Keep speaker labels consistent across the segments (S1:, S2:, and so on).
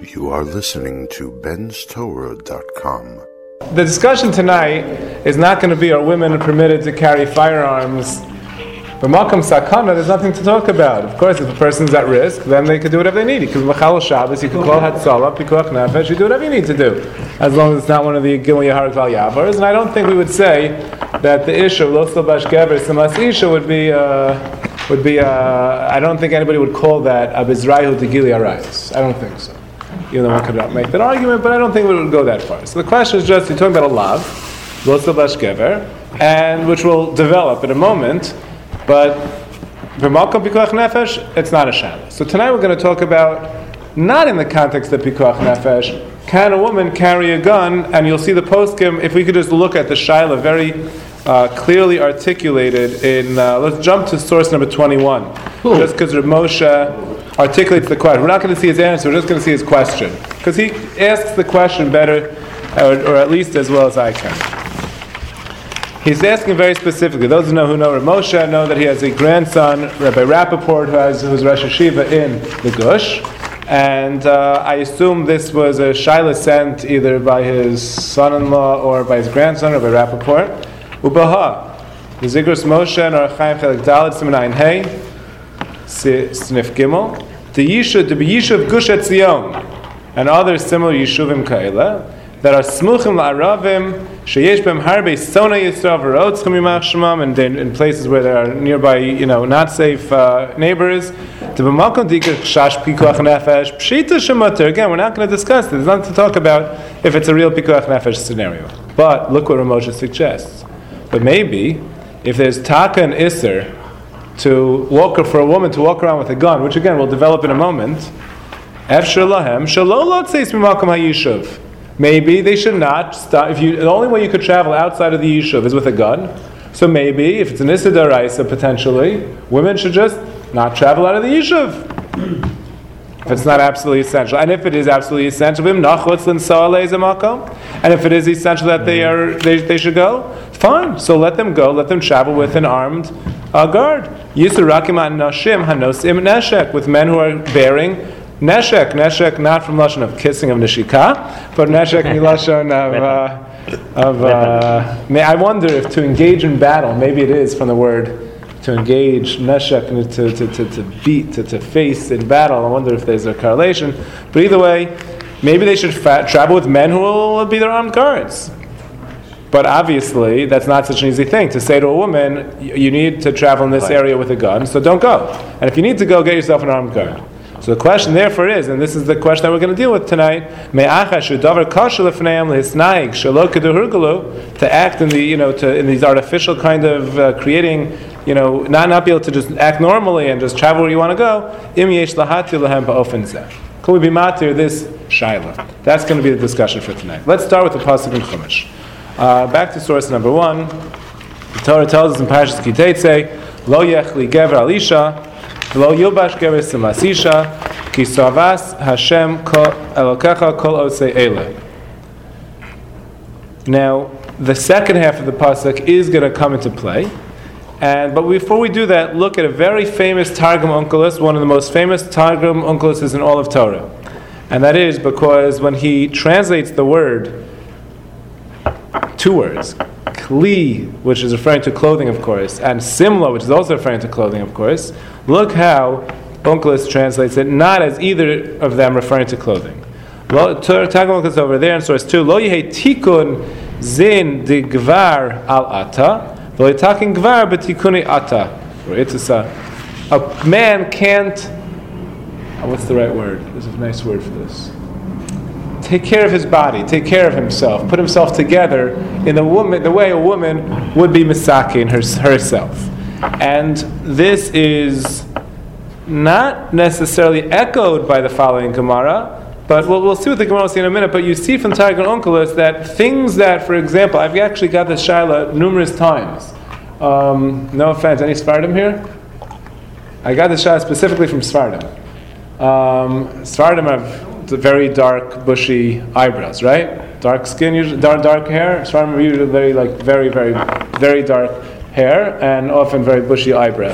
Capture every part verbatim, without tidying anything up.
S1: You are listening to Ben's Torah dot com.
S2: The discussion tonight is not going to be, are women permitted to carry firearms? But Malkam Sakana, there's nothing to talk about. Of course, if a person's at risk, then they can do whatever they need. You can Machal Shabbos, you can call Hatzalah, Pikuach Nefesh, you do whatever you need to do, as long as it's not one of the Gil Yahar Kval Yavars. And I don't think we would say that the issue, Lo Slabash Gever, Simas Isha, would be, uh, would be, uh, I don't think anybody would call that Abizrayu to Gil Yarayos. I don't think so. Even though one could not make that argument, but I don't think we would go that far. So the question is just, you're talking about a lav, Lo Slabash Gever, and which will develop in a moment. But for Malkam Pikuach Nefesh, it's not a shaila. So tonight we're going to talk about, not in the context of Pikuach Nefesh, can a woman carry a gun? And you'll see the poskim, if we could just look at the shaila very uh, clearly articulated in, uh, let's jump to source number twenty-one. Ooh. Just because Rav Moshe articulates the question. We're not going to see his answer, we're just going to see his question. Because he asks the question better, or, or at least as well as I can. He's asking very specifically. Those who know who know Rav Moshe know that he has a grandson, Rabbi Rappaport, who has, who's Rosh Hashiva in the Gush. And uh, I assume this was a shaila sent either by his son-in-law or by his grandson, Rabbi Rappaport. Ubaha, the Zigros Moshe and Archaim Chelik Dalet Siman Ayin Hey, Snif Gimel, the Yishuv, the Yishuv Gush Etzion, and other similar Yishuvim Kaila, that are smuchim la'aravim, sheyesh b'hem harbe sona yisrael v'rotzchim yimach shemam, and in places where there are nearby, you know, not safe uh, neighbors. To b'makom dikach shash pikuach nefesh pshita shemater. Again, we're not going to discuss this. There's nothing to talk about if it's a real pikuach nefesh scenario. But look what Rav Moshe suggests. But maybe if there's taka and iser to walk for a woman to walk around with a gun, which again we'll develop in a moment, efshir lahem shelo lotzeis b'makom hayishuv. Maybe they should not stop. If you, the only way you could travel outside of the yishuv is with a gun. So maybe, if it's an issa d'oraisa potentially, women should just not travel out of the yishuv. If it's not absolutely essential, and if it is absolutely essential, and if it is essential that they are, they, they should go, fine. So let them go. Let them travel with an armed uh, guard. Yisurakim nashim hanosim neshek, with men who are bearing. Neshek, neshek, not from lashon of kissing of neshika, but neshek milashon of. Uh, of uh, may I wonder if to engage in battle, maybe it is from the word to engage neshek, to to, to, to beat, to, to face in battle. I wonder if there's a correlation. But either way, maybe they should fa- travel with men who will be their armed guards. But obviously, that's not such an easy thing to say to a woman. You need to travel in this area with a gun, so don't go. And if you need to go, get yourself an armed guard. So the question therefore is, and this is the question that we're going to deal with tonight, to act in the, you know, to in these artificial kind of uh, creating, you know, not not be able to just act normally and just travel where you want to go. Can we be matir this shaila? That's going to be the discussion for tonight. Let's start with the pasuk in Chumash. Uh, back to source number one. The Torah tells us in Parashas Ki Teitzei, Lo yechli gever alisha. Lo yilbash gever simasisha ki savas Hashem elokecha kol osei ele. Now, the second half of the pasuk is going to come into play, and but before we do that, look at a very famous Targum Onkelos, one of the most famous Targum Onkeloses in all of Torah, and that is because when he translates the word, two words, kli, which is referring to clothing, of course, and simla, which is also referring to clothing, of course. Look how Onkelos translates it, not as either of them referring to clothing. Targum Onkelos over there in source two. Lo yehei tikun zin de gvar al ata, lo yitakin gvar betikuni ata. It's a, a man can't. Oh, what's the right word? There's a nice word for this. Take care of his body, take care of himself, put himself together in the woman, the way a woman would be misakin her, herself. And this is not necessarily echoed by the following Gemara, but we'll, we'll see what the Gemara will see in a minute. But you see from Targum Onkelos that things that, for example, I've actually got this shaila numerous times. Um, no offense, any Sfardim here? I got this shaila specifically from Sfardim. Um, Sfardim have very dark, bushy eyebrows, right? Dark skin, usually, dark, dark hair. Sfardim are usually very, like, very, very, very dark hair and often very bushy eyebrows.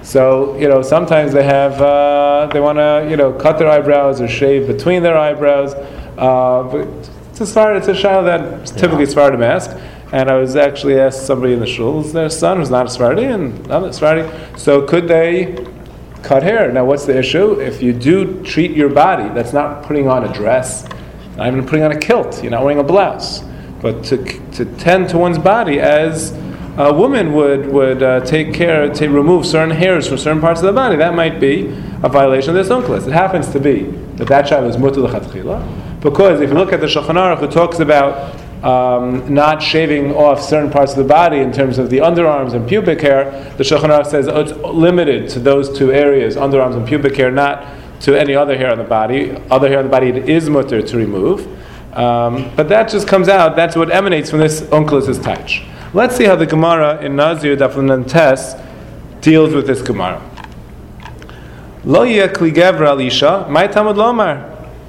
S2: So, you know, sometimes they have, uh, they want to, you know, cut their eyebrows or shave between their eyebrows. Uh, but it's a Sfarad, it's a shayla that's typically Sephardim ask. And I was actually asked somebody in the shul, their son who's not a Sephardi and not a Sephardi, so could they cut hair? Now, what's the issue? If you do treat your body, that's not putting on a dress, not even putting on a kilt, you're not wearing a blouse, but to to tend to one's body as a woman would would uh, take care to remove certain hairs from certain parts of the body, that might be a violation of this unclis. It happens to be that that child is mutar l'chatchila, because if you look at the Shulchan Aruch, who talks about Um, not shaving off certain parts of the body in terms of the underarms and pubic hair, the Shulchan Aruch says oh, it's limited to those two areas, underarms and pubic hair, not to any other hair on the body. Other hair on the body it is mutter to remove. Um, but that just comes out, that's what emanates from this Onkelos' touch. Let's see how the Gemara in Nazir Daf Tes deals with this Gemara. Lo yeh kli gevra al isha, mai tamud lomar.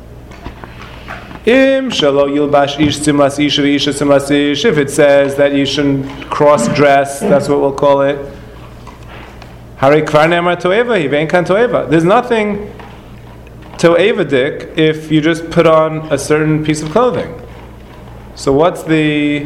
S2: Im shalo yilbash ish simlas ish v'isha simlas ish. If it says that you shouldn't cross-dress, that's what we'll call it. Hari kvar ne'amar to'eva, hivein kan to'eva. There's nothing to'evadik if you just put on a certain piece of clothing. So what's the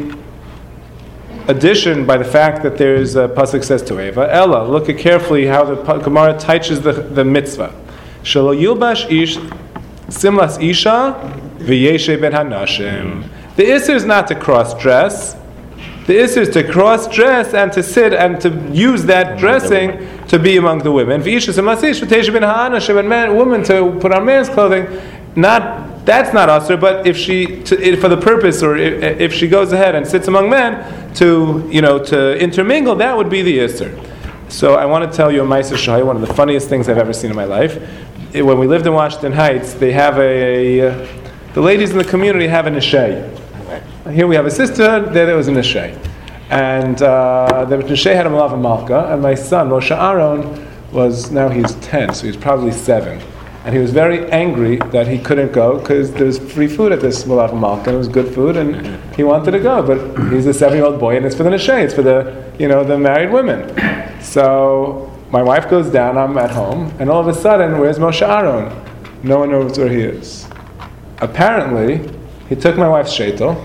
S2: addition by the fact that there's a pasuk says to'eva? Ella, look at carefully how the Gemara teaches the, the mitzvah. Shalo yilbash ish simlas isha v'yeshe ben hanashim. The issur is not to cross-dress. The issur is to cross-dress and to sit and to use that dressing to be among the women. V'yeshe simlas ish v'yeshe ben hanashim, and man, woman to put on man's clothing. Not that's not usher, but if she to, if for the purpose, or if, if she goes ahead and sits among men to you know to intermingle, that would be the issur. So I want to tell you a Ma'aser Shai, one of the funniest things I've ever seen in my life. When we lived in Washington Heights, they have a, a the ladies in the community have a nishay. Here we have a sisterhood, there there was a nishay. And uh, the nishay had a Malav Malka, and my son, Moshe Aaron, was, now he's ten, so he's probably seven. And he was very angry that he couldn't go, because there was free food at this Malav Malka, and it was good food, and he wanted to go, but he's a seven-year-old boy, and it's for the nishay, it's for the, you know, the married women. So my wife goes down, I'm at home, and all of a sudden, where's Moshe Aaron? No one knows where he is. Apparently, he took my wife's sheitel,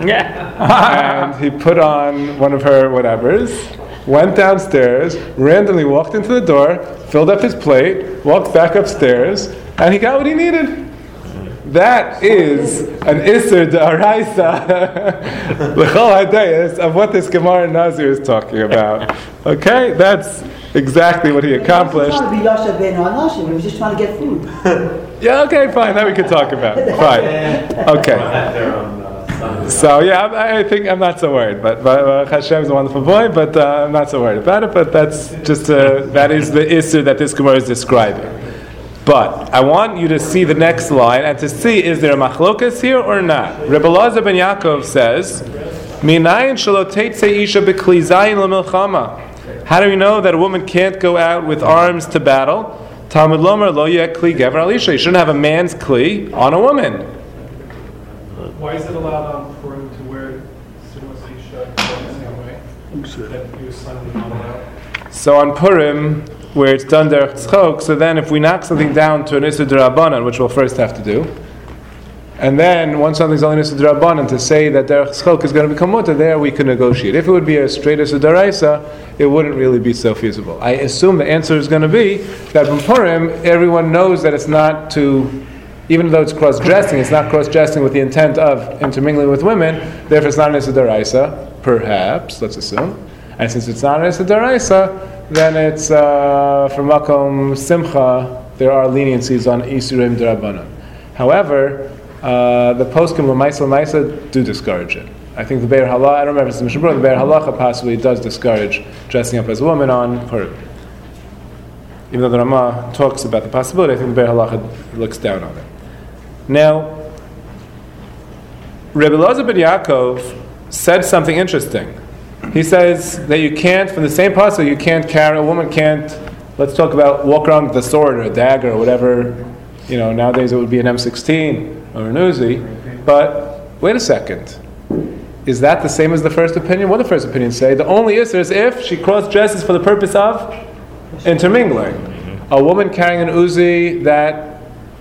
S2: and he put on one of her whatevers, went downstairs, randomly walked into the door, filled up his plate, walked back upstairs, and he got what he needed. That is an Isser D'Araisa L'chol Hadayis of what this Gemara Nazir is talking about. Okay, that's exactly what he accomplished.
S3: He was trying to be Yasha Ben Hanashim, he was just trying to get food.
S2: Yeah, okay, fine, that we could talk about. Fine. Okay. So, yeah, I, I think I'm not so worried. But, but uh, Hashem is a wonderful boy, but uh, I'm not so worried about it. But that's just, uh, that is the Isser that this Gemara is describing. But I want you to see the next line and to see, is there a machlokas here or not? Rebbe Elazar ben Yaakov says, Minayin shelo teitzei isha b'kli zayin l'milchama. How do we know that a woman can't go out with arms to battle? Talmud lomer lo yeh kli gever al isha. You shouldn't have a man's kli on a woman.
S4: Why is it allowed on Purim to wear simlas isha the same way? That your son is not allowed?
S2: So on Purim, where it's done derech tzchok, so then if we knock something down to an Isser D'Rabbanan, which we'll first have to do, and then once something's only an Isser D'Rabbanan, to say that derech tzchok is going to become mutter, there we can negotiate. If it would be a straight Isser D'Oraisa, it wouldn't really be so feasible. I assume the answer is going to be that from Purim, everyone knows that it's not to, even though it's cross-dressing, it's not cross-dressing with the intent of intermingling with women, therefore it's not an Isser D'Oraisa, perhaps, let's assume. And since it's not an Isser D'Oraisa, then it's uh, for Makom Simcha, there are leniencies on Isurim D'Rabbanan. However, uh, the poskim L'maisa L'maisa do discourage it. I think the Be'er Halacha, I don't remember if it's the Mishnah Berurah, the Be'er Halacha possibly does discourage dressing up as a woman on Purim. Even though the Ramah talks about the possibility, I think the Be'er Halacha looks down on it. Now, Rebbe Elazar ben Yaakov said something interesting. He says that you can't, from the same pasuk, you can't carry, a woman can't, let's talk about walk around with a sword or a dagger or whatever, you know, nowadays it would be an M sixteen or an Uzi, but wait a second. Is that the same as the first opinion? What did the first opinion say? The only issur is if she cross-dresses for the purpose of intermingling. A woman carrying an Uzi that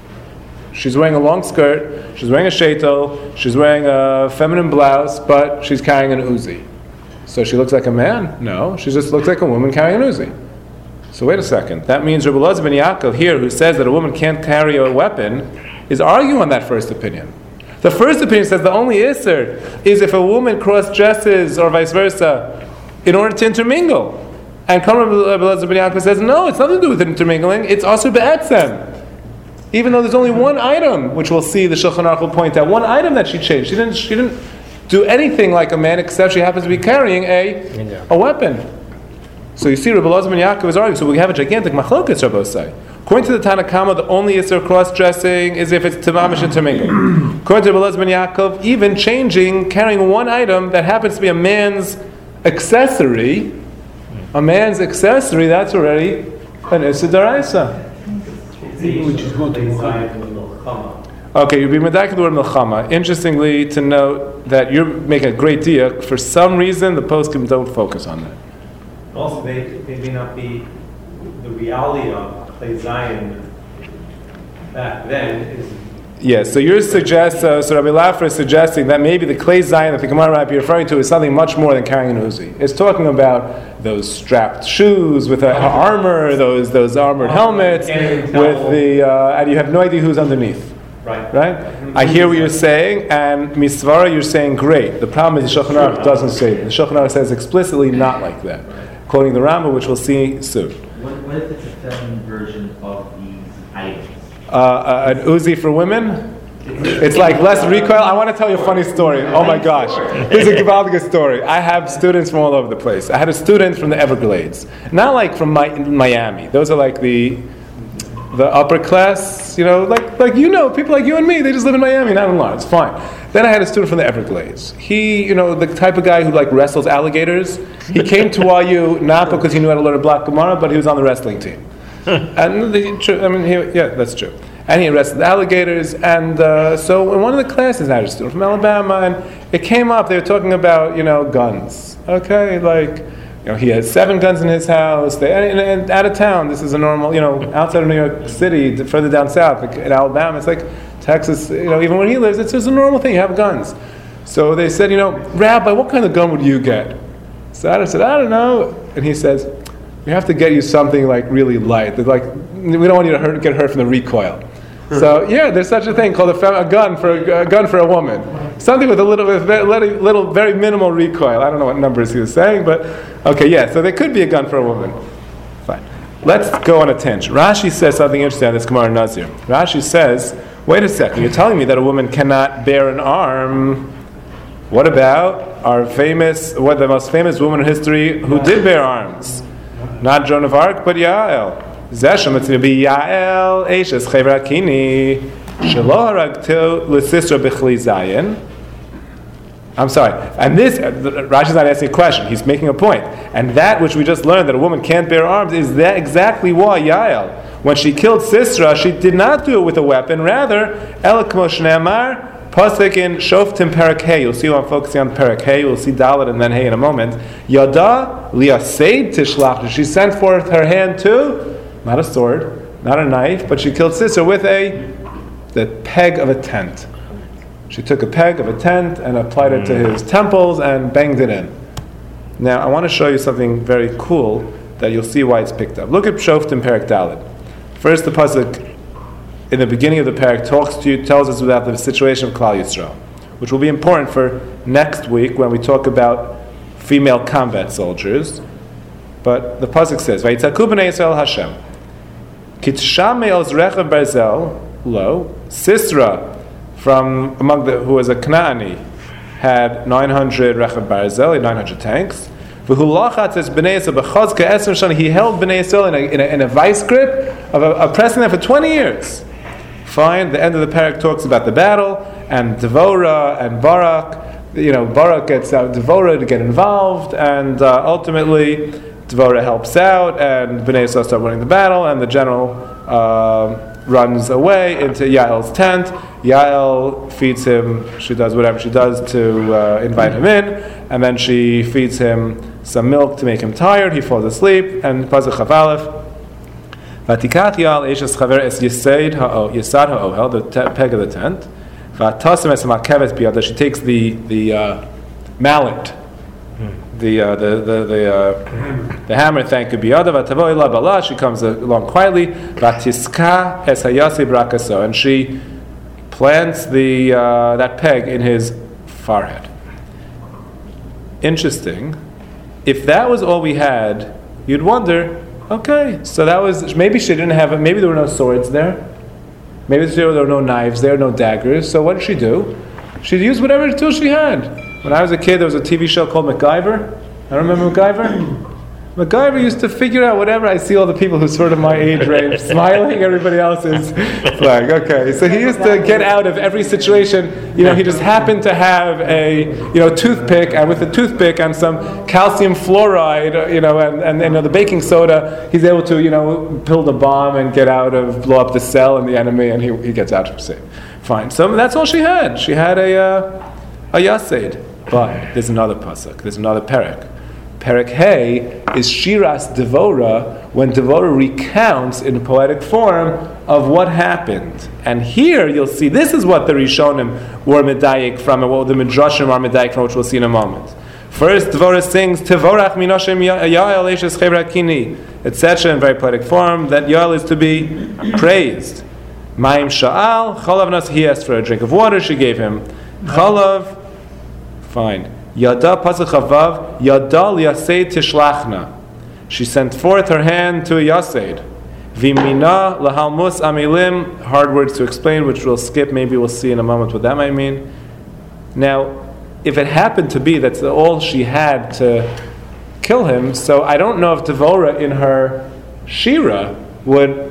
S2: she's wearing a long skirt, she's wearing a sheitel, she's wearing a feminine blouse, but she's carrying an Uzi. So she looks like a man? No, she just looks like a woman carrying an Uzi. So wait a second. That means Rabbi Elazar ben Yaakov here, who says that a woman can't carry a weapon, is arguing on that first opinion. The first opinion says the only isser is if a woman cross-dresses or vice versa in order to intermingle. And Rabbi Elazar ben Yaakov says, no, it's nothing to do with intermingling, it's also be'etzem. Even though there's only one item, which we'll see the Shulchan Aruch will point out, one item that she changed. She didn't, she didn't do anything like a man except she happens to be carrying a, a weapon. So you see, Rabbi Elazar ben Yaakov is arguing. So we have a gigantic machlokas, Rabbi Osai. According to the Tanna Kama, the only issur cross-dressing is if it's tamamish and tamingling. According to Rabbi Elazar ben Yaakov, even changing, carrying one item that happens to be a man's accessory, a man's accessory, that's already an issur d'oraisa.
S5: Which is going to Milchama.
S2: Okay, you're being medayek the word milchama. Interestingly, to note that you're making a great diuk. For some reason, the poskim don't focus on that.
S5: Also, they, they may not be the reality of Klei Zion back then is.
S2: Yes, so you're suggest, uh, so Rabbi Laffer is suggesting that maybe the Klei Zion that the Gemara might be referring to is something much more than carrying an Uzi. It's talking about those strapped shoes with a, a armor, those those armored helmets, with the uh, and you have no idea who's underneath.
S5: Right.
S2: Right? I hear what you're saying, and Misvara, you're saying great. The problem is the Shulchan Aruch doesn't say it. The Shulchan Aruch says explicitly not like that, quoting the Rambam, which we'll see soon.
S6: What, what if it's a feminine version of these items?
S2: Uh, an Uzi for women? It's like less recoil. I want to tell you a funny story. Oh my gosh. Here's a Givaldic story. I have students from all over the place. I had a student from the Everglades. Not like from my, Miami. Those are like the the upper class, you know, like like you know, people like you and me, they just live in Miami, not in Lawrence. Fine. Then I had a student from the Everglades. He, you know, the type of guy who like wrestles alligators. He came to Y U not because he knew how to learn a block Gemara, but he was on the wrestling team. And the, I mean, he, yeah, that's true. And he wrestled alligators. And uh, so in one of the classes, I had a student from Alabama, and it came up. They were talking about, you know, guns. Okay, like, you know, he has seven guns in his house. They, and, and out of town, this is a normal, you know, outside of New York City, further down south, like in Alabama, it's like Texas. You know, even where he lives, it's just a normal thing. You have guns. So they said, you know, Rabbi, what kind of gun would you get? So I said, I don't know. And he says, we have to get you something like really light. Like, we don't want you to hurt, get hurt from the recoil. So yeah, there's such a thing called a, fem- a gun for a, a gun for a woman. Something with a little, with very, little, little, very minimal recoil. I don't know what numbers he was saying, but okay, yeah. So there could be a gun for a woman. Fine. Let's go on a tangent. Rashi says something interesting on this Gemara Nazir. Rashi says, "Wait a second. You're telling me that a woman cannot bear an arm. What about our famous, what the most famous woman in history who did bear arms? Not Joan of Arc, but Yael." Zeshem, it's going to be Yael, Eishes, Chevrat Kini, Shelo Haragto, L'Sisra B'chli Zayin. I'm sorry. And this, uh, Rashi's not asking a question, he's making a point. And that which we just learned, that a woman can't bear arms, is that exactly why Yael, when she killed Sisra, she did not do it with a weapon, rather, El Kmo Shneamar, Pasuk in Shoftim Perek Hey. You'll see why I'm focusing on Perek Hey. We'll see Dalet and then Hey in a moment. Yada liaseid tishlach. She sent forth her hand to, not a sword, not a knife, but she killed Sisera with a the peg of a tent. She took a peg of a tent and applied it to his temples and banged it in. Now, I want to show you something very cool that you'll see why it's picked up. Look at Shoftim Perek Dalet. First, the pasuk in the beginning of the parak talks to you, tells us about the situation of Klal Yisrael, which will be important for next week when we talk about female combat soldiers. But the pasuk says, "Vayitzaku b'nei Yisrael Hashem, kitsham me'oz rechav barzel lo." Sisra, from among the who was a Kanaani, had nine hundred rechav barzel, nine hundred tanks. V'hulachat says b'nei Yisrael b'chazka esrim shana. He held b'nei Yisrael in a, in a, in a vice grip of a, oppressing them for twenty years. Fine. The end of the parak talks about the battle and Devorah and Barak. You know, Barak gets out Devorah to get involved, and uh, ultimately Devorah helps out, and Bnei Yisrael start winning the battle, and the general uh, runs away into Yael's tent. Yael feeds him. She does whatever she does to uh, invite him in, and then she feeds him some milk to make him tired. He falls asleep, and Pasuk Chav Aleph. Vatikat Yael Eishes Chaver Es Yesed Ha'o Yesad Ha'ohel, the te- peg of the tent. Vatasem Es Makevet Biyada. She takes the the uh, mallet, the uh, the the the, uh, the hammer. Thank you, Biyada. Vatavo Ila Bala. She comes along quietly. Vatiska Es Hayasi Brakaso, and she plants the uh, that peg in his forehead. Interesting. If that was all we had, you'd wonder, okay, so that was, maybe she didn't have, maybe there were no swords there. Maybe there were no knives there, no daggers. So what did she do? She used whatever tool she had. When I was a kid, there was a T V show called MacGyver. I don't remember MacGyver. MacGyver used to figure out whatever. I see all the people who sort of my age range smiling. Everybody else is like, okay. So he used to get out of every situation. You know, he just happened to have a, you know, toothpick, and with the toothpick and some calcium fluoride, you know, and, and you know, the baking soda, he's able to, you know, build a bomb and get out of, blow up the cell and the enemy, and he, he gets out of safe. Fine. So that's all she had. She had a, uh, a yased. But there's another pasuk. There's another perek. Perek Hey is Shiras Devora, when Devora recounts in poetic form of what happened. And here you'll see, this is what the Rishonim were medayik from, and what the Midrashim are medayik from, which we'll see in a moment. First, Devora sings, Tevorach minoshem Yael eshes chevrakini, et cetera, in very poetic form, that Yael is to be praised. Ma'im sha'al, chalav nas, he asked for a drink of water, she gave him chalav, fine. Yada pasuk chavav, Yada liyaseid tishlachna. She sent forth her hand to a yaseid. Vimina lahalmus amilim, hard words to explain, which we'll skip, maybe we'll see in a moment what that might mean. Now, if it happened to be that's all she had to kill him, so I don't know if Devora in her shira would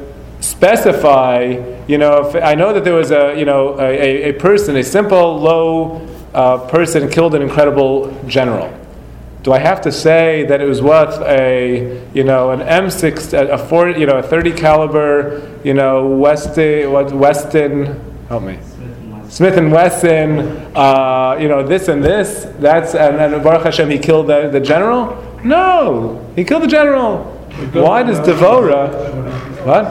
S2: specify, you know, if, I know that there was a, you know, a, a person, a simple, low uh, person killed an incredible general. Do I have to say that it was what a, you know, an M six, a, a four, you know, a thirty caliber, you know, Weston, what Weston, help me, Smith and Wesson, uh, you know, this and this. That's and, and Baruch Hashem, he killed the, the general. No, he killed the general. Why does Devora? What?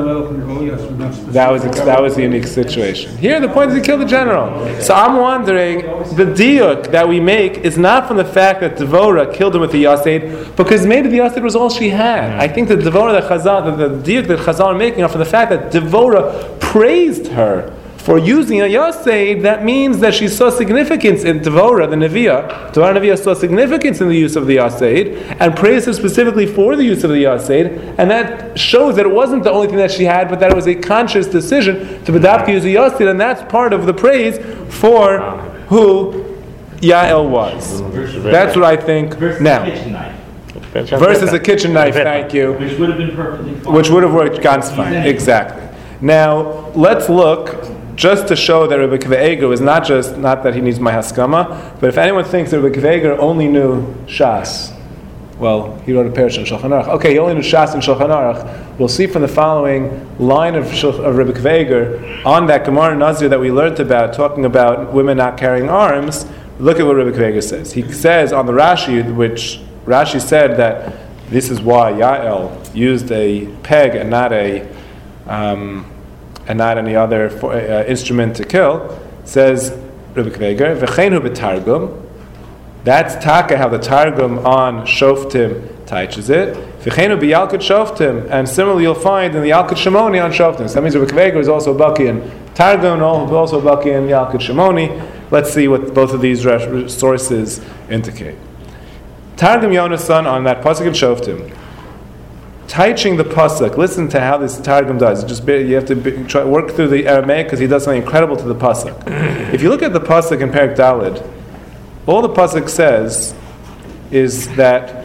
S2: That was that was a unique situation. Here, the point is he killed the general. So I'm wondering, the diuk that we make is not from the fact that Devora killed him with the yaseid, because maybe the yaseid was all she had. I think that Devora, the Chazal, the, the diuk that Chazal are making are from the fact that Devora praised her for using a yaseid. That means that she saw significance in Devora, the Neviah. Devora Neviah saw significance in the use of the yaseid and praised her specifically for the use of the yaseid. And that shows that it wasn't the only thing that she had, but that it was a conscious decision to bedavka use the yaseid, and that's part of the praise for who Yael was. That's what I think now. Versus a kitchen knife, thank you.
S6: Which would have been perfectly fine.
S2: Which would have worked ganz fine, exactly. Now, let's look, just to show that Rebbe Akiva Eiger was not just, not that he needs my haskama, but if anyone thinks that Rebbe Akiva Eiger only knew Shas, well, he wrote a parasha in Shulchan Aruch. Okay, he only knew Shas in Shulchan Aruch. We'll see from the following line of, Shul, of Rebbe Akiva Eiger, on that Gemara Nazir that we learned about, talking about women not carrying arms, look at what Rebbe Akiva Eiger says. He says on the Rashi, which Rashi said that this is why Yael used a peg and not a um, and not any other for, uh, instrument to kill, says Rebbe Akiva Eiger, v'cheinu b'targum. That's taka how the targum on Shoftim teaches it. V'cheinu b'yalkut Shoftim, and similarly you'll find in the Yalkut Shimoni on Shoftim. So that means Rebbe Akiva Eiger is also baki in targum, and also baki in Yalkut Shimoni. Let's see what both of these sources indicate. Targum Yonasan on that pasuk in Shoftim, teaching the pasuk. Listen to how this targum does. Just be, you have to be, try, work through the Aramaic because he does something incredible to the pasuk. If you look at the pasuk in Perek Daled, all the pasuk says is that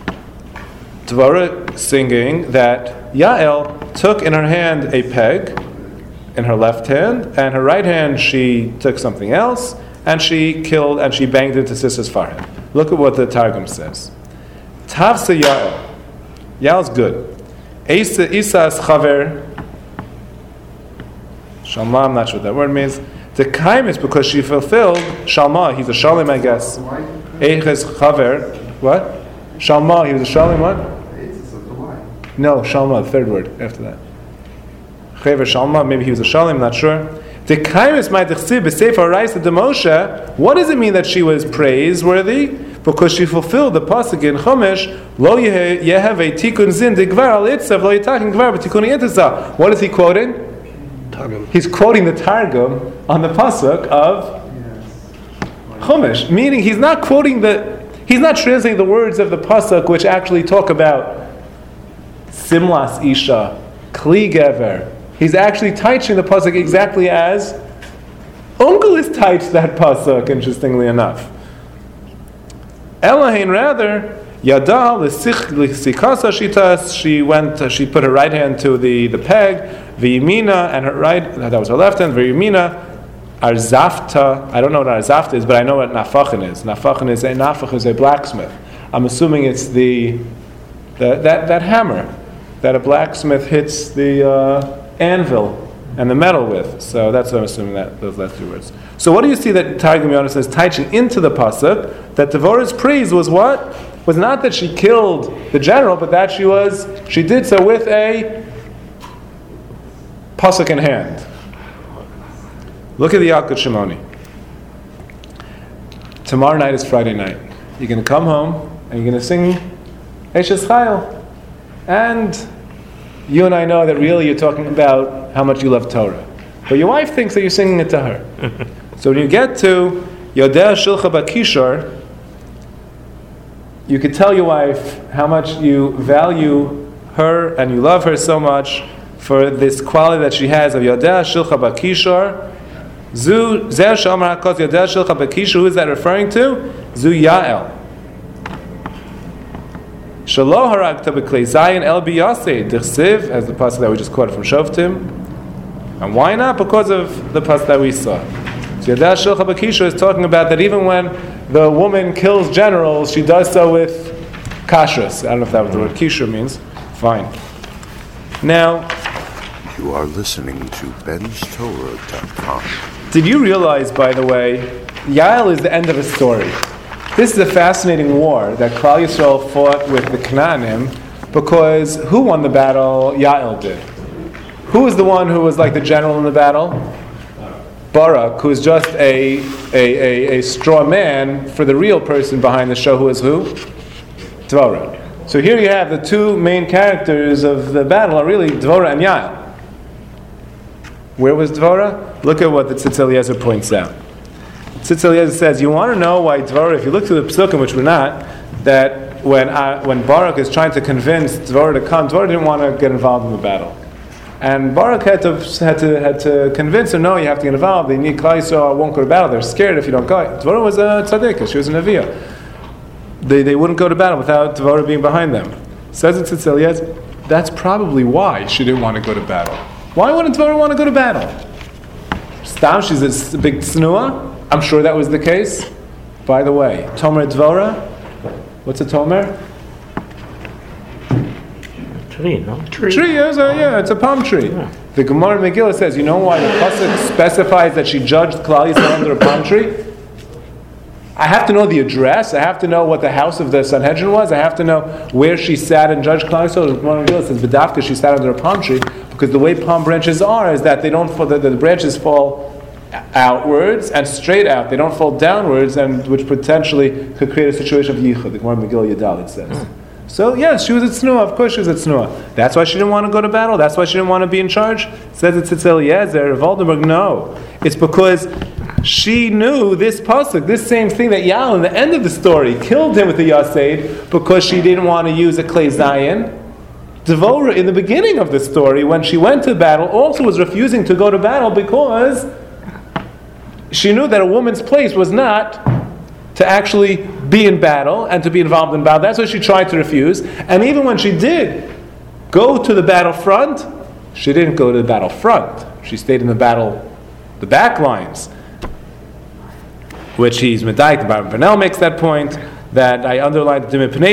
S2: Devora singing that Yael took in her hand a peg, in her left hand, and her right hand she took something else, and she killed and she banged into sister's forehead. Look at what the targum says. Tavsa Yael. Yael's good. Isa Isa's chaver. Shalma, I'm not sure what that word means. The kaim is because she fulfilled Shalma. He's a shalim, I guess. Eiches chaver. What? Shalma. He was a shalim. What? No, Shalma, the third word after that. Chever Shalma, maybe he was a Shalim, not sure. The Kairos might chsiv b'sefer Raisa de Moshe. What does it mean that she was praiseworthy? Because she fulfilled the pasuk in Chumash, Lo yehev tikun zin digvar al itzav lo yitakin gvar b'tikuni itza. What is he quoting? Targum. He's quoting the Targum on the pasuk of Chumash, meaning he's not quoting the, he's not translating the words of the pasuk which actually talk about Simlas Isha, Kli Gever. He's actually teaching the pasuk exactly as Unkelis teached that pasuk, interestingly enough. Elahin rather, Yada l'sikasa shitas, she went, she put her right hand to the, the peg, v'yimina, and her right, that was her left hand, v'yimina, arzafta, I don't know what arzafta is, but I know what nafachin is. Nafachin is a, nafach is a blacksmith. I'm assuming it's the, the that, that hammer that a blacksmith hits the uh, anvil and the metal with. So that's what I'm assuming, that those last two words. So what do you see that Targum Yonah says, teaching into the pasuk, that Devorah's praise was what? Was not that she killed the general, but that she was, she did so with a pasuk in hand. Look at the Yalkut Shimoni. Tomorrow night is Friday night. You're going to come home and you're going to sing Eshes Chayil. And you and I know that really you're talking about how much you love Torah. But your wife thinks that you're singing it to her. So when you get to Yodea Shilcha Bakishar, you could tell your wife how much you value her and you love her so much for this quality that she has of Yodea Shilcha Bakishar. Zu Zer Shamar HaKos Yodea Shilcha Bakishar. Who is that referring to? Zu Yael. Shaloh Haragta B'Klei Zayin El Biyaseh Dichsiv, as the pasuk that we just quoted from Shoftim. And why not? Because of the pasuk that we saw. So Yodea Shilcha Bakishar is talking about that even when the woman kills generals, she does so with kashrus. I don't know if that what the word kishur means. Fine. Now,
S1: you are listening to Ben's Torah dot com.
S2: Did you realize, by the way, Yael is the end of a story? This is a fascinating war that Klal Yisrael fought with the Canaanim, because who won the battle? Yael did. Who was the one who was like the general in the battle? Barak, who is just a, a, a, a straw man for the real person behind the show, who is who? Dvorah. So here you have the two main characters of the battle are really Dvorah and Yael. Where was Dvorah? Look at what the Tzitz Eliezer points out. Tzitz Eliezer says, you want to know why Dvorah, if you look through the Pesukim, which we're not, that when uh, when Barak is trying to convince Dvorah to come, Dvorah didn't want to get involved in the battle. And Barak had to had to had to convince her, no, you have to get involved. They need Klal Yisrael won't go to battle. They're scared if you don't go. Dvorah was a tzaddik, she was a neviah. They they wouldn't go to battle without Dvorah being behind them. Says it Tzitz Eliezer, that's probably why she didn't want to go to battle. Why wouldn't Dvorah want to go to battle? Stam, she's a big tznuah. I'm sure that was the case. By the way, Tomer Dvorah, what's a Tomer?
S7: Tree, no? Tree.
S2: Tree, yes, uh, yeah, it's a palm tree. Yeah. The Gemara Megillah says, you know why the pasuk specifies that she judged Klal Yisrael under a palm tree? I have to know the address. I have to know what the house of the Sanhedrin was. I have to know where she sat and judged Klal Yisrael. The Gemara Megillah says, B'davka, she sat under a palm tree, because the way palm branches are is that they don't fall, the, the branches fall outwards and straight out. They don't fall downwards, and which potentially could create a situation of yichud. The Gemara Megillah Yadal, it says. So yes, she was at Tznuah. Of course she was at Tznuah. That's why she didn't want to go to battle. That's why she didn't want to be in charge. Says it Tzitz Eliezer, Voldenberg. No, it's because she knew this pasuk, this same thing that Yael in the end of the story killed him with the Yaseid because she didn't want to use a Klei Zayin. Devorah in the beginning of the story, when she went to battle, also was refusing to go to battle because she knew that a woman's place was not to actually be in battle and to be involved in battle. That's why she tried to refuse. And even when she did go to the battlefront, she didn't go to the battlefront. She stayed in the battle, the back lines, which he's medayik. The Baron Pernell makes that point that I underlined.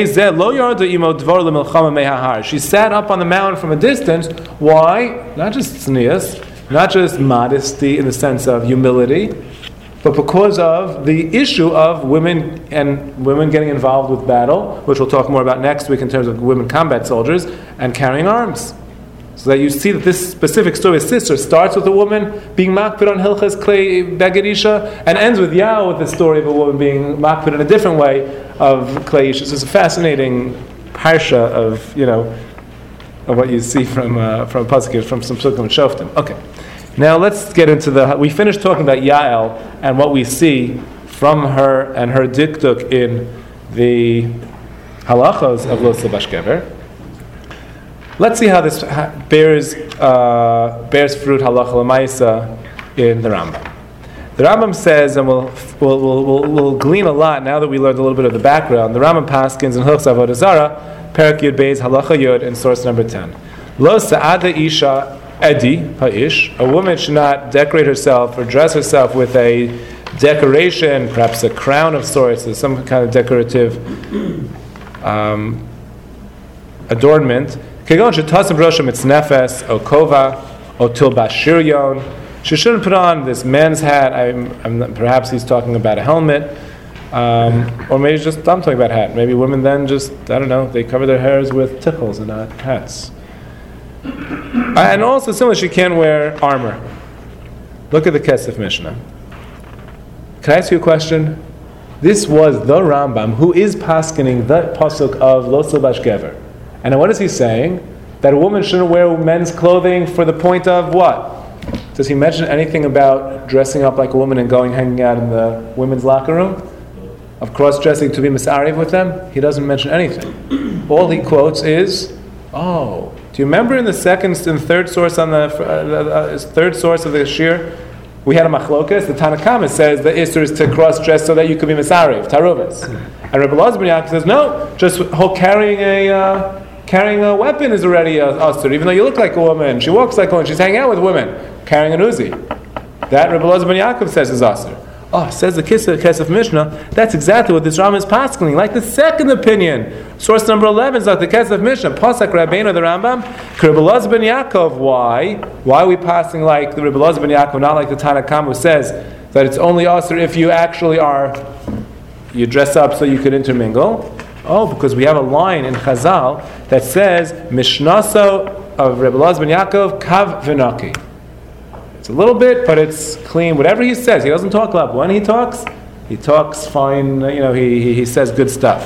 S2: She sat up on the mountain from a distance. Why? Not just tznius, not just modesty in the sense of humility, but because of the issue of women and women getting involved with battle, which we'll talk more about next week in terms of women combat soldiers, and carrying arms. So that you see that this specific story of sister starts with a woman being makpid on Hilchas Klei Beged Isha and ends with Yah with the story of a woman being makpid in a different way of Klei Isha. So it's a fascinating parsha of, you know, of what you see from uh, from Pasuk, from some Psukim and Shoftim. Okay. Now let's get into the... We finished talking about Yael and what we see from her and her diktuk in the halachos of Lo Silbash Gever. Let's see how this bears uh, bears fruit halacha l'maisa in the Rambam. The Rambam says, and we'll we'll, we'll we'll we'll glean a lot now that we learned a little bit of the background. The Rambam paskins in Hilchos Avodah Zarah, Perak Yud Beis Halacha Yud in source number ten. Lo Sa'ada Isha Edi Ha'ish, a woman should not decorate herself or dress herself with a decoration, perhaps a crown of sorts, or some kind of decorative um, adornment. Kegon shetasem rosham mitznefes o kova o tilbash shiryon. She shouldn't put on this man's hat. I'm, I'm, perhaps he's talking about a helmet, um, or maybe just I'm talking about a hat. Maybe women then just I don't know. They cover their hairs with tickles and not hats. And also, similarly, she can't wear armor. Look at the Kesef Mishnah. Can I ask you a question? This was the Rambam who is paskening the pasuk of Lo Silbash Gever. And what is he saying? That a woman shouldn't wear men's clothing for the point of what? Does he mention anything about dressing up like a woman and going hanging out in the women's locker room? Of cross-dressing to be misariv with them? He doesn't mention anything. All he quotes is, oh, do you remember in the second and third source on the uh, uh, third source of the shir, we had a machlokas. The Tanna Kama says the isur is to cross-dress so that you could be misariv, taruvis. And Rebbe Elazar ben Yaakov says no, just carrying a uh, carrying a weapon is already a asur. Even though you look like a woman, she walks like a woman, she's hanging out with women, carrying an uzi. That Rebbe Elazar ben Yaakov says is asur. Oh, says the Kesef Mishnah, that's exactly what this Rambam is paskening. Like the second opinion, source number eleven is like the Kesef Mishnah, Pasak Rabbeinu the Rambam, Rebbe Elazar ben Yaakov. Why? Why are we passing like the Rebbe Elazar ben Yaakov, not like the Tanna Kama who says that it's only asur if you actually are, you dress up so you could intermingle? Oh, because we have a line in Chazal that says, Mishnaso of Rebbe Elazar ben Yaakov, Kav V'naki. A little bit, but it's clean. Whatever he says, he doesn't talk loud. When he talks, he talks fine. You know, he he, he says good stuff.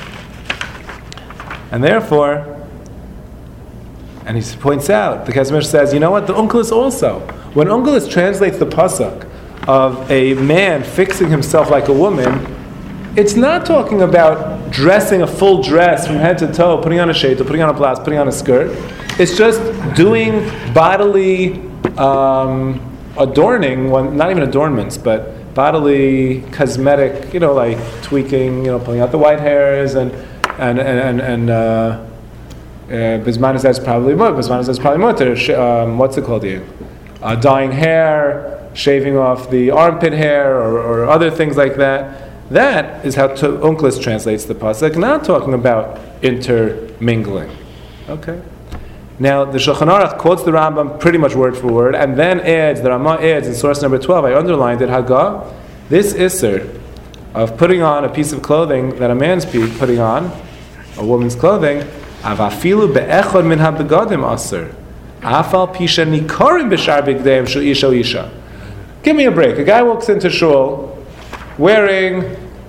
S2: And therefore, and he points out, the Kesef Mishnah says, you know what? The Unkelos also. When Unkelos translates the pasuk of a man fixing himself like a woman, it's not talking about dressing a full dress from head to toe, putting on a shade, putting on a blouse, putting on a skirt. It's just doing bodily Um, adorning, one, not even adornments, but bodily cosmetic, you know, like tweaking, you know, pulling out the white hairs and and and and, and uh, Bisman says probably mutter. Bisman says probably mutter. Um, what's it called? You uh, dyeing hair, shaving off the armpit hair, or, or other things like that. That is how to, Unkelos translates the pasuk. Not talking about intermingling. Okay. Now, the Shulchan Aruch quotes the Rambam pretty much word for word, and then adds, the Ramah adds in source number twelve, I underlined it, Haggah, this isser of putting on a piece of clothing that a man's putting on, a woman's clothing, avafilu be'echod min ha'begadim asr, afal pisha nikorim b'shar b'gdeim shel isha o isha. Give me a break. A guy walks into shul wearing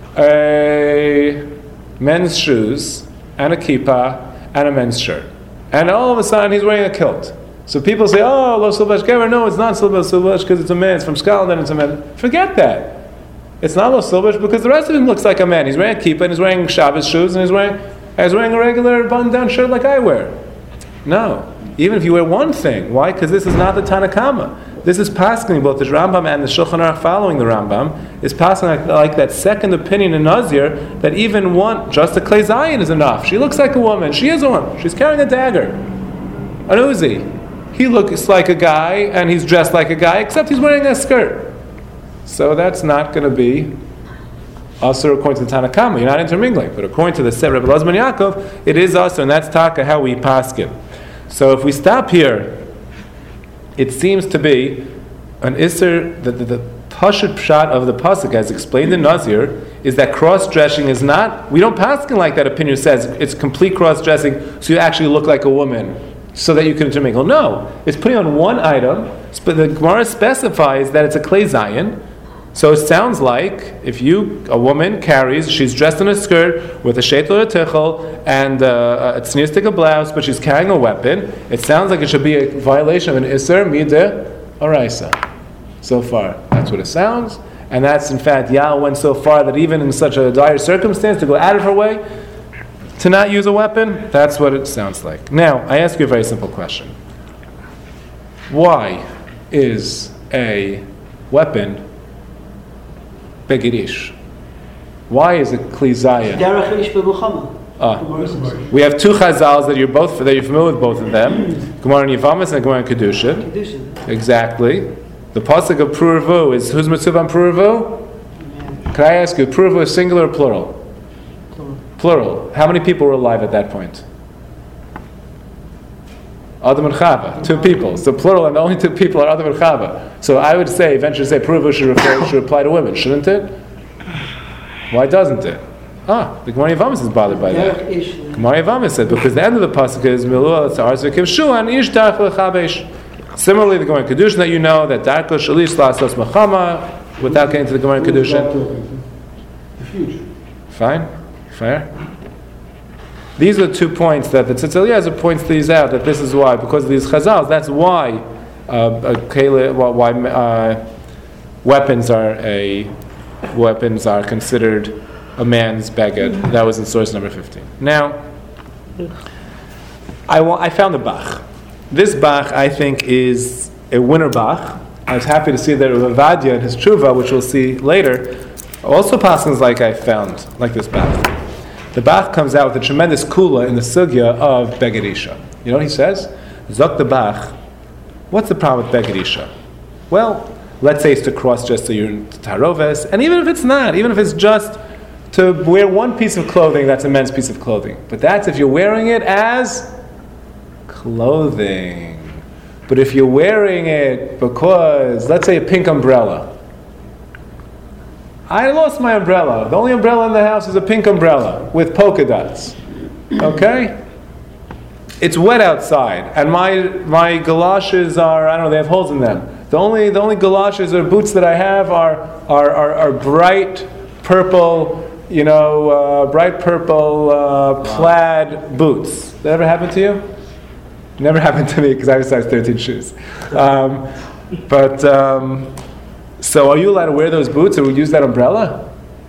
S2: a men's shoes and a kippah and a men's shirt. And all of a sudden, he's wearing a kilt. So people say, oh, Lo Silbash Gever. No, it's not Lo Silbash because it's a man. It's from Scotland and it's a man. Forget that. It's not Lo Silbash because the rest of him looks like a man. He's wearing a kippah and he's wearing Shabbos shoes and he's wearing, and he's wearing a regular button-down shirt like I wear. No. Even if you wear one thing. Why? Because this is not the Tanna Kama. This is paskening, both the Rambam and the Shulchan Aruch following the Rambam, is passing like, like that second opinion in Nazir, that even one, just a Klei Zayin is enough. She looks like a woman. She is a woman. She's carrying a dagger. An Uzi. He looks like a guy, and he's dressed like a guy, except he's wearing a skirt. So that's not going to be also according to the Tanna Kama. You're not intermingling. But according to the Set Rebbe Elazar ben Yaakov, it is also, and that's taka how we paskin. So if we stop here, it seems to be an isser, the, the, the Pashut Pshat of the Pasuk, as explained in Nazir, is that cross-dressing is not, we don't paskin like that opinion says it's complete cross-dressing so you actually look like a woman so that you can intermingle. No, it's putting on one item, but the Gemara specifies that it's a klei zayin. So it sounds like if you, a woman carries, she's dressed in a skirt with a sheitel or a tichel and uh, a tznius a blouse, but she's carrying a weapon, it sounds like it should be a violation of an iser mideh oraisa. So far, that's what it sounds. And that's, in fact, Yah went so far that even in such a dire circumstance, to go out of her way to not use a weapon, that's what it sounds like. Now, I ask you a very simple question. Why is a weapon begirish? Why is it kli zayin?
S3: Derech ish b'muchama.
S2: Ah, we have two chazals that you're both that you're familiar with both of them. Gemara in Yavamis and Gemara in Kedusha.
S3: Kedusha.
S2: Exactly. The pasuk of Puravu is who's mitzvah on Puravu? Can I ask you, Puravu is singular or plural?
S3: Plural.
S2: Plural. How many people were alive at that point? Adam and Chava, two people. So plural, and the only two people are Adam and Chava. So I would say, eventually say, Puravu should, refer, should apply to women, shouldn't it? Why doesn't it? Ah, the Gemara Yavamis is bothered by that. Gemara Yavamis said, because the end of the pasuk is Milu al-Tzar Zvikim Shuan Ish Darch Lechabesh. Similarly, the Gemara in Kedushin that you know, that Darko Shalish Lasos Machama, without getting to the Gemara in Kedushin.
S4: The future.
S2: Fine? Fair? These are two points that the Tzitz Eliezer points these out, that this is why, because of these chazals, that's why uh, why uh, weapons are a weapons are considered a man's beged. That was in source number fifteen. Now, I, wa- I found a Bach. This Bach, I think, is a winner Bach. I was happy to see that Rav Avadia in his Tshuva, which we'll see later, also passes like I found, like this Bach. The Bach comes out with a tremendous kula in the sugya of Beged Isha. You know what he says? Zok the Bach, what's the problem with Beged Isha? Well, let's say it's to cross just so you're in Taroves, and even if it's not, even if it's just to wear one piece of clothing, that's a men's piece of clothing. But that's if you're wearing it as clothing. But if you're wearing it because, let's say, a pink umbrella. I lost my umbrella. The only umbrella in the house is a pink umbrella with polka dots. Okay? It's wet outside, and my my galoshes are, I don't know, they have holes in them. The only the only galoshes or boots that I have are are are, are bright purple, you know, uh, bright purple uh, plaid boots. That ever happened to you? Never happened to me because I have size thirteen shoes. Um, but um, so, are you allowed to wear those boots or use that umbrella?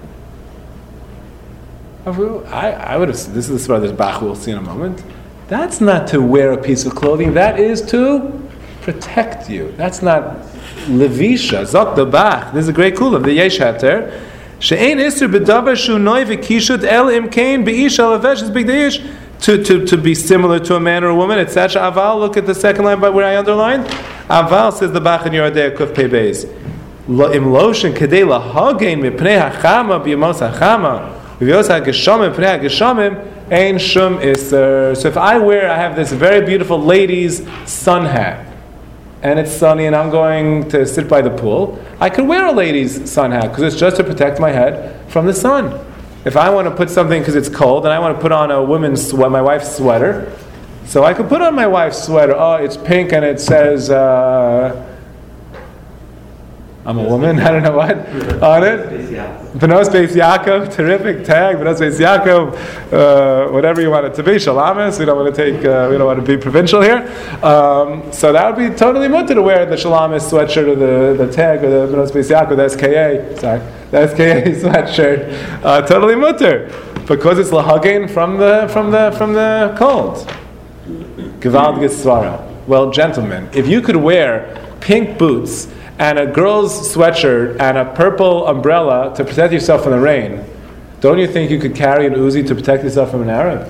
S2: I, I would have. This is the this Bach we'll see in a moment. That's not to wear a piece of clothing. That is to protect you. That's not levisha. Zok the Bach. This is a great kula. The Yesh Hater. She'ein iser b'davar shu noi v'kishut el im kain b'ish alavesh is big deish. To, to, to be similar to a man or a woman, it's such aval. Look at the second line by where I underlined. Aval says the Bach in Yerodei Kuf Pei Beis. Im lotion kadei lahagein mipnei hachama b'yamos hachama v'yos hageshomim pnei hageshomim ein shum iser. So if I wear, I have this very beautiful lady's sun hat, and it's sunny, and I'm going to sit by the pool, I could wear a lady's sun hat because it's just to protect my head from the sun. If I want to put something because it's cold, and I want to put on a woman's sweat, my wife's sweater, so I could put on my wife's sweater. Oh, it's pink and it says, uh, I'm a woman, I don't know what, on it. Benos Beis Yaakov, terrific tag, Benos Beis Yaakov, uh, whatever you want it to be, Shalamis, we don't want to take, uh, we don't want to be provincial here. Um, so that would be totally mutter to wear the Shalamis sweatshirt or the, the tag or the Benos Beis Yaakov, the S K A, sorry, the S K A sweatshirt, uh, totally mutter, because it's lahagein from the, from the, from the cold. Gewalt Gesvara. Well, gentlemen, if you could wear pink boots and a girl's sweatshirt and a purple umbrella to protect yourself from the rain, don't you think you could carry an Uzi to protect yourself from an Arab?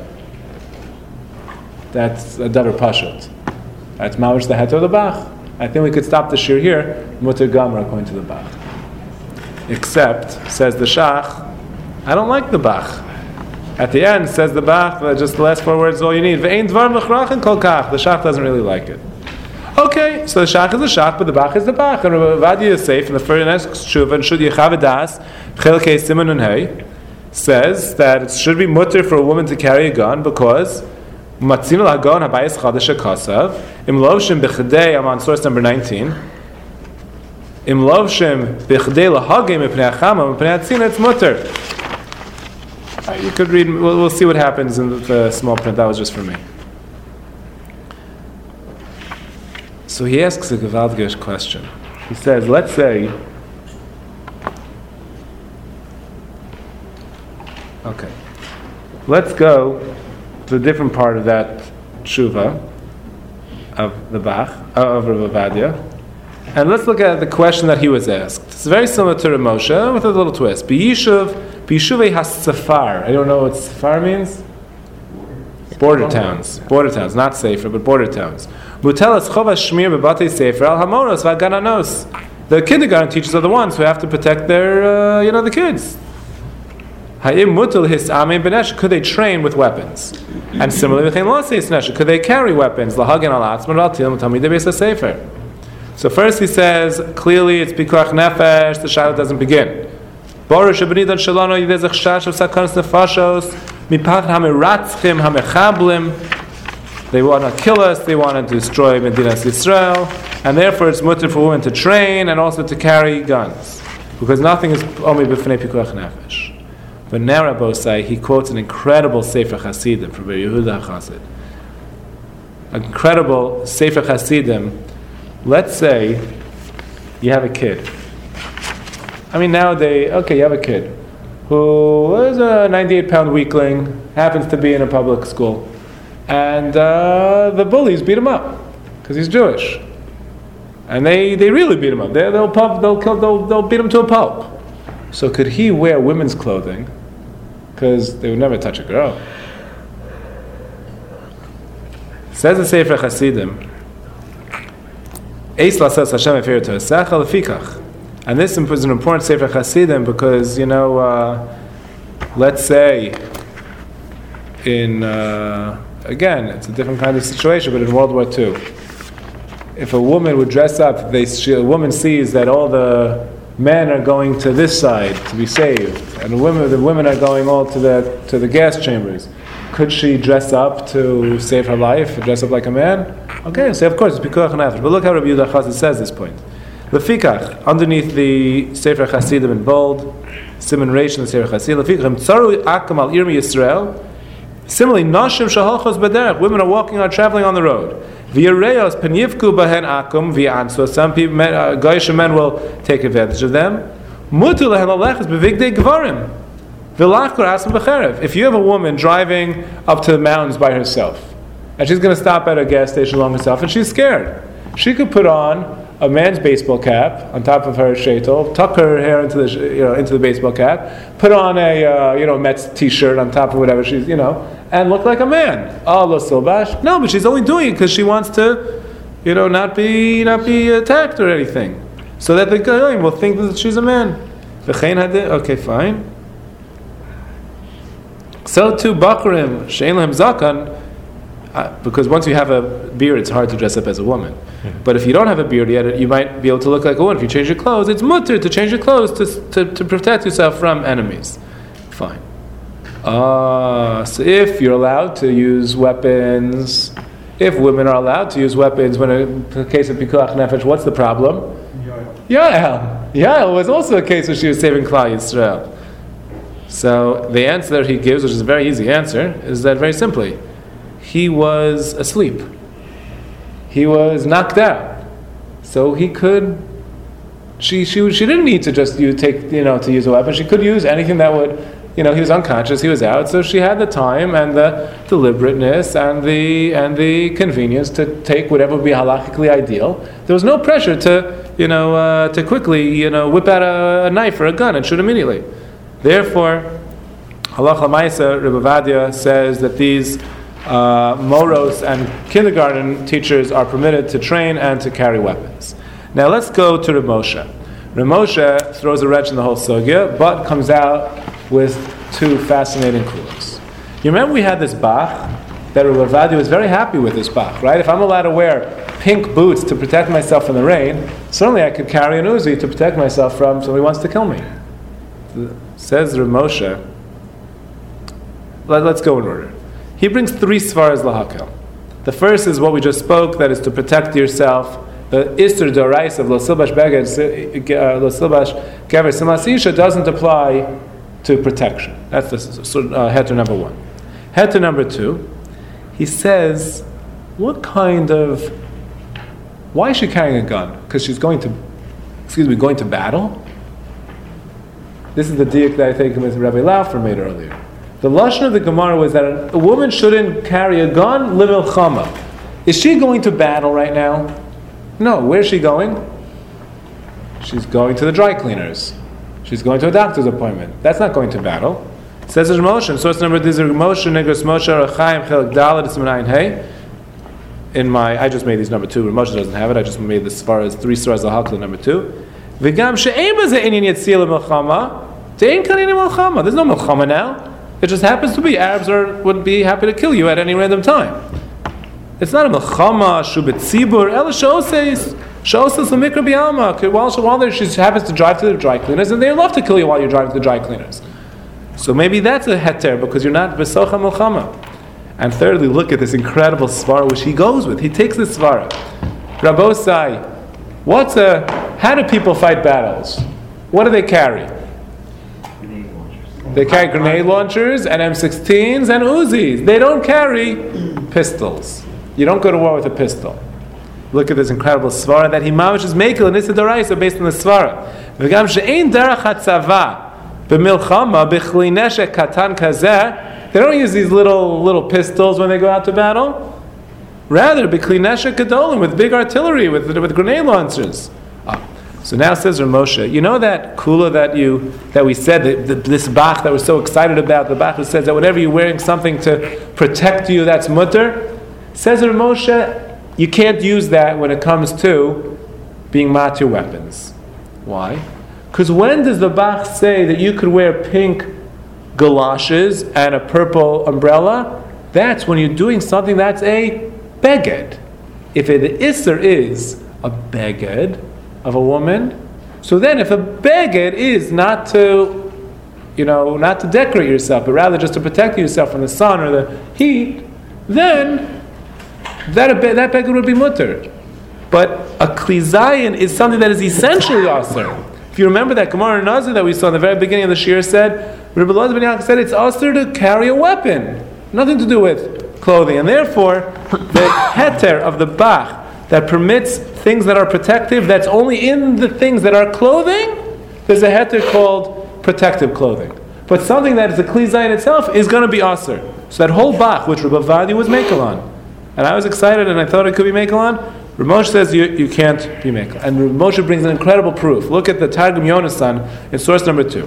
S2: That's a davar pashut. That's mamish the het of the Bach. I think we could stop the shir here, mutter gamra according to the Bach. Except, says the Shach, I don't like the Bach. At the end, says the Bach, just the last four words is all you need. Ve'ein dvar l'chrachin kol kach. The Shach doesn't really like it. Okay, so the shach is the shach, but the bach is the bach. And Rabbi Ovadia is safe in the first next tshuva, and should Yechavedas, Chelkei Simon and Hey, says that it should be mutter for a woman to carry a gun because Matzin al-Hagon habayis chadash kasav im lovshim b'chadei. I'm on source number nineteen. Im lovshim b'chadei lahagim mipnei achama mipnei atzina. It's mutter. You could read. We'll, we'll see what happens in the, the small print. That was just for me. So he asks a gewaltige question. He says, let's say, okay, let's go to a different part of that tshuva of the Bach, of Rav Ovadia, and let's look at the question that he was asked. It's very similar to Rav Moshe with a little twist. B'yishuv, b'yishuvei has-safar. I don't know what safar means. Border towns, border towns, not safer, but border towns. Mutelas chovas shmir bebatei sefer al hamoros v'agananos. The kindergarten teachers are the ones who have to protect their, uh, you know, the kids. Ha'im mutel his amein b'nesh. Could they train with weapons? And similarly, v'chein lo seis nesh. Could they carry weapons? Lahagen al atzman al tilim tamidei beis sefer. So first he says clearly it's pikuach nefesh. The shadow doesn't begin. Borush abenidan shalano yidei zechshash of sakanas nefashos. They want to kill us, they want to destroy Medinas Yisrael, and therefore it's mutter for women to train and also to carry guns, because nothing is only b'fnei pikuach nefesh. But now Rabbosai, he quotes an incredible Sefer Hasidim from Rabbi Yehuda HaChassid. An incredible Sefer Hasidim. Let's say you have a kid. I mean nowadays, okay, you have a kid who is a ninety-eight pound weakling, happens to be in a public school, and uh, the bullies beat him up because he's Jewish, and they, they really beat him up. They, they'll pulp, they'll kill, they'll they'll beat him to a pulp. So could he wear women's clothing? Because they would never touch a girl. Says the Sefer Hasidim, Eis lasas Hashem efer to'asecha lefikach. And this is an important Sefer Hasidim because, you know, uh, let's say, in, uh, again, it's a different kind of situation, but in World War Two, if a woman would dress up, they, she, a woman sees that all the men are going to this side to be saved, and the women, the women are going all to the, to the gas chambers. Could she dress up to save her life, dress up like a man? Okay, so of course, it's pikuach nefesh. But look how Rabbi Yehuda HaChassid says this point. Lefikach, underneath the Sefer Hasidim in bold, Simon Reish in the Sefer Hasidim, Lefikach, Tzaru akam al irmi Yisrael. Similarly, Nashim shahalchos b'derech, women are walking, are traveling on the road. V'yireyos penyivku bahen akum v'yansu. Some people, uh, Goyish men will take advantage of them. Mutu lehen alechas b'vigdei gvarim. V'lachkor asam b'cherev. If you have a woman driving up to the mountains by herself, and she's going to stop at a gas station along herself, and she's scared, she could put on a man's baseball cap on top of her sheitel, tuck her hair into the you know into the baseball cap, put on a uh, you know Mets T-shirt on top of whatever she's you know, and look like a man. Allah silbash. No, but she's only doing it because she wants to, you know, not be not be attacked or anything, so that the guy will think that she's a man. Okay, fine. So too bakrim shein lehem zakan. Uh, because once you have a beard, it's hard to dress up as a woman. Mm-hmm. But if you don't have a beard yet, you might be able to look like a woman. If you change your clothes, it's mutter to change your clothes to, to, to protect yourself from enemies. Fine. Uh, so if you're allowed to use weapons, if women are allowed to use weapons when in the case of Pikuach Nefesh, what's the problem? Yael. Yael was also a case where she was saving Klal Yisrael. So the answer that he gives, which is a very easy answer, is that very simply, he was asleep. He was knocked out. So he could, she she she didn't need to just use, take, you know, to use a weapon. She could use anything that would, you know, he was unconscious, he was out, so she had the time and the deliberateness and the and the convenience to take whatever would be halachically ideal. There was no pressure to, you know, uh, to quickly, you know, whip out a, a knife or a gun and shoot immediately. Therefore, Halach L'Maisa, Rebbe Ovadia says that these uh, moros and kindergarten teachers are permitted to train and to carry weapons. Now let's go to Reb Moshe. Reb Moshe throws a wrench in the whole sugya, but comes out with two fascinating clues. You remember we had this Bach, that Reb Ovadia was very happy with this Bach, right? If I'm allowed to wear pink boots to protect myself from the rain, certainly I could carry an Uzi to protect myself from somebody who wants to kill me. Says Rav Moshe, let, let's go in order. He brings three svaras lahakel. The first is what we just spoke, that is to protect yourself. The Isser Dorais of Lo Silbash Beged, uh, Lo Silbash Gever Simas Isha doesn't apply to protection. That's the so, uh, heter number one. Heter number two, he says, what kind of, why is she carrying a gun? Because she's going to, excuse me, going to battle? This is the diak that I think Miz Rabbi Laufer made earlier. The lashon of the Gemara was that a woman shouldn't carry a gun, limilchama. Is she going to battle right now? No. Where's she going? She's going to the dry cleaners. She's going to a doctor's appointment. That's not going to battle. It says there's motion. Source number this is Moshe Negros Moshe Rechaim Chelik Dalet Ismanayin Hey. In my, I just made these number two. Moshe doesn't have it. I just made this as far as three stars al number two. V'gam she'ein b'zeh inyan yitzil milchama. De'ein kan inyan milchama. There's no milchama now. It just happens to be Arabs are would be happy to kill you at any random time. It's not a milchama shubet tzibur. Ela she'oses she'oses l'mikra b'yama. While while there, she happens to drive to the dry cleaners, and they love to kill you while you're driving to the dry cleaners. So maybe that's a heter because you're not b'socha milchama. And thirdly, look at this incredible svara which he goes with. He takes this svara. Rabosai, what's a? How do people fight battles? What do they carry? They carry grenade launchers and M sixteens and Uzis. They don't carry pistols. You don't go to war with a pistol. Look at this incredible svara that he mamish is makel and Issa Doraisa based on the svara. V'gam she'ein derech hatzava b'milchama b'chli neshek katan kazeh. They don't use these little little pistols when they go out to battle. Rather, b'kli neshek gadolim, with big artillery, with with grenade launchers. Ah. So now says Rav Moshe, you know that kula that you that we said that the, this bach that we're so excited about, the bach that says that whenever you're wearing something to protect you, that's mutter. Says Rav Moshe, you can't use that when it comes to being matir weapons. Why? Because when does the bach say that you could wear pink galoshes and a purple umbrella? That's when you're doing something that's a beged. If the isser is a beged of a woman, so then if a beged is not to, you know, not to decorate yourself, but rather just to protect yourself from the sun or the heat, then that that beged would be mutter. But a klizayin is something that is essentially aser. If you remember that Gemara Nazir that we saw in the very beginning of the shir said, Rebbe Elazar ben Yaakov said it's aser to carry a weapon, nothing to do with clothing, and therefore the heter of the bach that permits things that are protective, that's only in the things that are clothing, there's a heter called protective clothing. But something that is a kli zayin itself is going to be aser. So that whole bach, which Rebbe Vadi was mekel on, and I was excited and I thought it could be mekel on, Rav Moshe says you, you can't be mekel. And Rav Moshe brings an incredible proof. Look at the Targum Yonasan in source number two.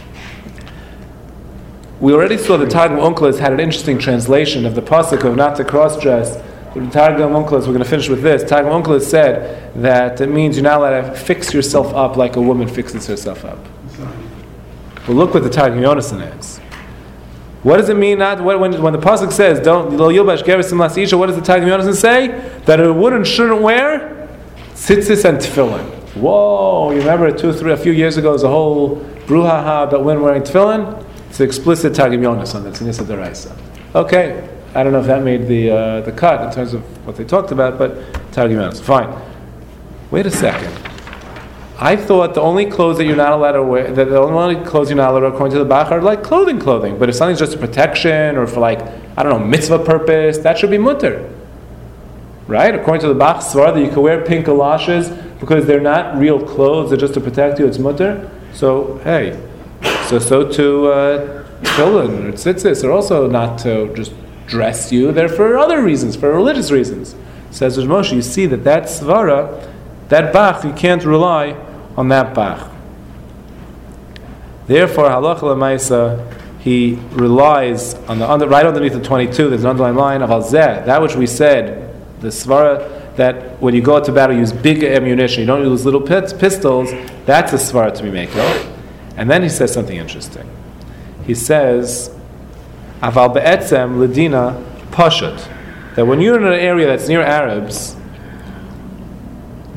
S2: We already saw the Targum Onkelos had an interesting translation of the pasuk of not to cross-dress. The Targum Onkelos, we're going to finish with this. Targum Onkelos said that it means you're not allowed to fix yourself up like a woman fixes herself up. But look what the Targum Yonasan is. What does it mean? Not when, when, when the pasuk says don't lo yilbash gever simas isha, what does the Targum Yonasan say? That a woman shouldn't wear tzitzis and tefillin. Whoa! You remember two, three, a few years ago, there was a whole brouhaha about women wearing tefillin. It's an explicit Targum Yonasan. That's in Issa Doraisa. Okay, I don't know if that made the uh, the cut in terms of what they talked about, but Targum Yonasan. Fine. Wait a second. I thought the only clothes that you're not allowed to wear, that the only clothes you're not allowed to wear according to the Bach are like clothing, clothing. But if something's just a protection or for like, I don't know, mitzvah purpose, that should be mutter. Right? According to the Bach Svar, that you can wear pink galoshes because they're not real clothes, they're just to protect you, it's mutter. So, hey, so so to uh, tefillin or tzitzis are also not to just dress you, they're for other reasons, for religious reasons. Says Rav Moshe, you see that that svara, that Bach, you can't rely on that Bach. Therefore, halacha l'maisa, he relies on the under, right underneath the twenty-two. There's an underlying line of alzeh, that which we said, the svara that when you go out to battle, you use big ammunition. You don't use little pit, pistols. That's a svara to be mekel. And then he says something interesting. He says, aval be'etzem ledina pashut, that when you're in an area that's near Arabs,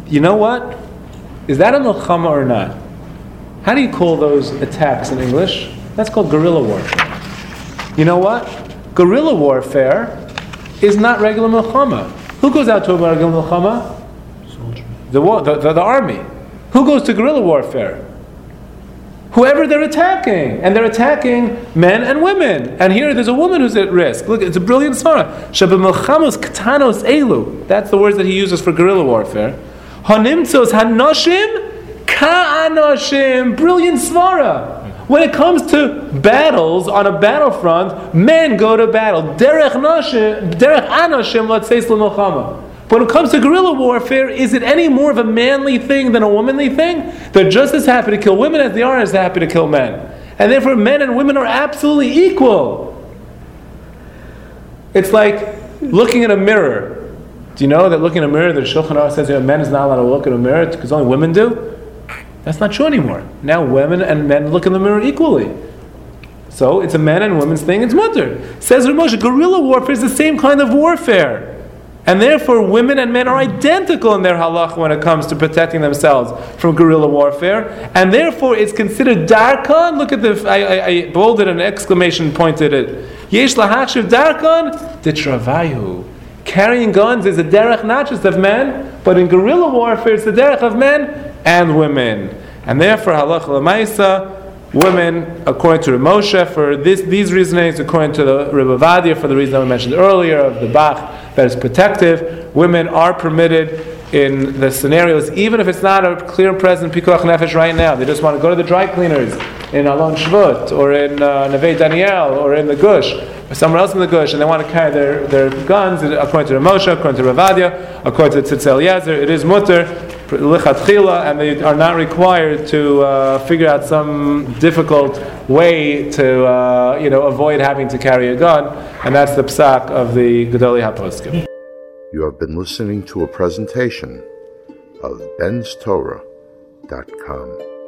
S2: you know what? Is that a milchama or not? How do you call those attacks in English? That's called guerrilla warfare. You know what? Guerrilla warfare is not regular milchama. Who goes out to a regular milchama?
S7: Soldier.
S2: The, war, the, the, the army. Who goes to guerrilla warfare? Whoever they're attacking. And they're attacking men and women. And here there's a woman who's at risk. Look, it's a brilliant svara. Shabamilchamos katanos elu. That's the words that he uses for guerrilla warfare. Hanimtzos hanoshim ka'anoshim. Brilliant svara. When it comes to battles on a battlefront, men go to battle. Derech nashim, derech anoshim latzeis l'milchama. When it comes to guerrilla warfare, is it any more of a manly thing than a womanly thing? They're just as happy to kill women as they are as happy to kill men. And therefore men and women are absolutely equal. It's like looking in a mirror. Do you know that looking in a mirror, the Shulchan Aruch says a man is not allowed to look in a mirror because only women do? That's not true anymore. Now women and men look in the mirror equally. So it's a man and women's thing, it's mutter. Says Rav Moshe, guerrilla warfare is the same kind of warfare. And therefore, women and men are identical in their halach when it comes to protecting themselves from guerrilla warfare. And therefore, it's considered darkan. Look at the, I, I, I bolded an exclamation point at it. Yesh lahachshiv darkan ditravayu. Carrying guns is a derech not just of men, but in guerrilla warfare, it's the derech of men and women. And therefore, halach l'maisa, women, according to Rav Moshe, for this, these reasonings, according to the Rebbe Vadia, for the reason that we mentioned earlier of the Bach, that is protective, women are permitted in the scenarios, even if it's not a clear present pikuach nefesh right now. They just want to go to the dry cleaners in Alon Shvut, or in uh, Neve Daniel, or in the Gush, or somewhere else in the Gush, and they want to carry their, their guns, according to Rav Moshe, according to Rav Vadia, according to Tzitzel Yezer, it is mutter, lichatchila, and they are not required to uh, figure out some difficult way to uh, you know avoid having to carry a gun, and that's the psak of the Gedolei HaPoskim.
S1: You have been listening to a presentation of Ben's Torah dot com.